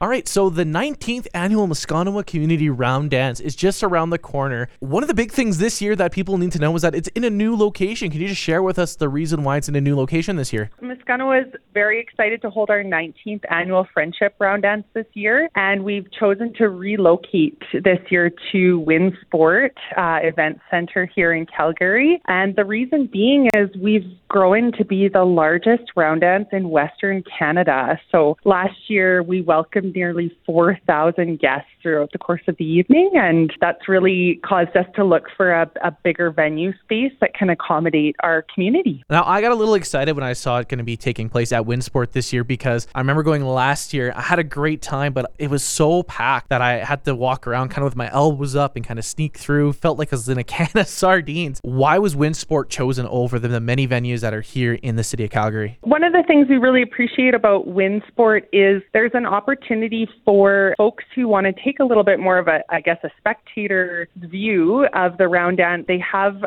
All right, so the 19th annual Muskanawa Community Round Dance is just around the corner. One of the big things this year that people need to know is that it's in a new location. Can you just share with us the reason why it's in a new location this year? Muskanawa is very excited to hold our 19th annual Friendship Round Dance this year, and we've chosen to relocate this year to WinSport Event Center here in Calgary. And the reason being is we've grown to be the largest round dance in Western Canada. So last year we welcomed nearly 4,000 guests throughout the course of the evening, and that's really caused us to look for a bigger venue space that can accommodate our community. Now, I got a little excited when I saw it going to be taking place at WinSport this year because I remember going last year. I had a great time, but it was so packed that I had to walk around kind of with my elbows up and kind of sneak through. Felt like I was in a can of sardines. Why was WinSport chosen over the many venues that are here in the city of Calgary? One of the things we really appreciate about WinSport is there's an opportunity for folks who want to take a little bit more of a spectator view of the round dance. They have,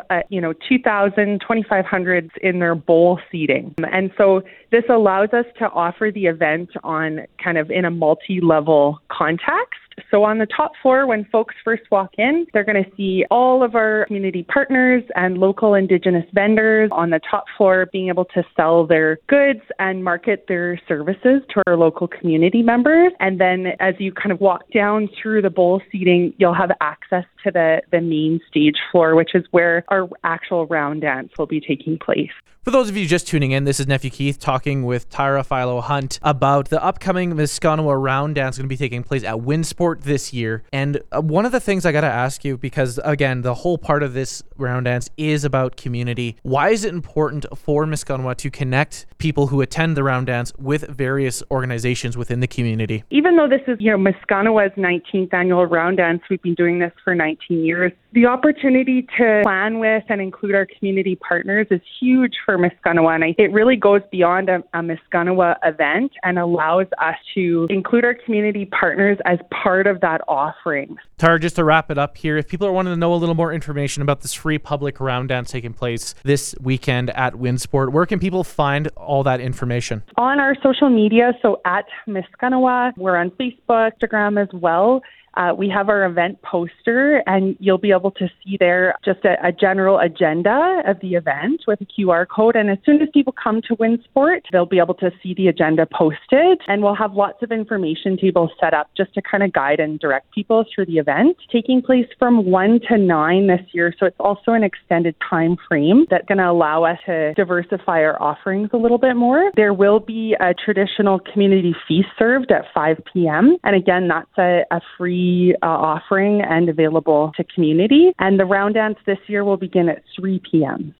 2,000, 2,500 in their bowl seating. And so this allows us to offer the event on kind of in a multi-level context. So on the top floor, when folks first walk in, they're going to see all of our community partners and local Indigenous vendors on the top floor being able to sell their goods and market their services to our local community members. And then as you kind of walk down through the bowl seating, you'll have access to the main stage floor, which is where our actual round dance will be taking place. For those of you just tuning in, this is Nephew Keith talking with Tyra Philo Hunt about the upcoming Muskanawa Round Dance going to be taking place at WinSport this year. And one of the things I got to ask you, because again, the whole part of this round dance is about community. Why is it important for Muskanawa to connect people who attend the round dance with various organizations within the community? Even though this is, Muskanawa's 19th annual round dance, we've been doing this for 19 years. The opportunity to plan with and include our community partners is huge for Muskanawa, and it really goes beyond a Muskanawa event and allows us to include our community partners as part of that offering. Tara, just to wrap it up here, if people are wanting to know a little more information about this free public round dance taking place this weekend at WinSport, where can people find all that information? On our social media, so at Muskanawa, we're on Facebook, Instagram as well. We have our event poster, and you'll be able to see there just a general agenda of the event with a QR code. And as soon as people come to WinSport, they'll be able to see the agenda posted. And we'll have lots of information tables set up just to kind of guide and direct people through the event. Taking place from 1 to 9 this year, so it's also an extended time frame that's going to allow us to diversify our offerings a little bit more. There will be a traditional community feast served at 5 p.m. And again, that's a free offering and available to community. And the round dance this year will begin at 3 p.m.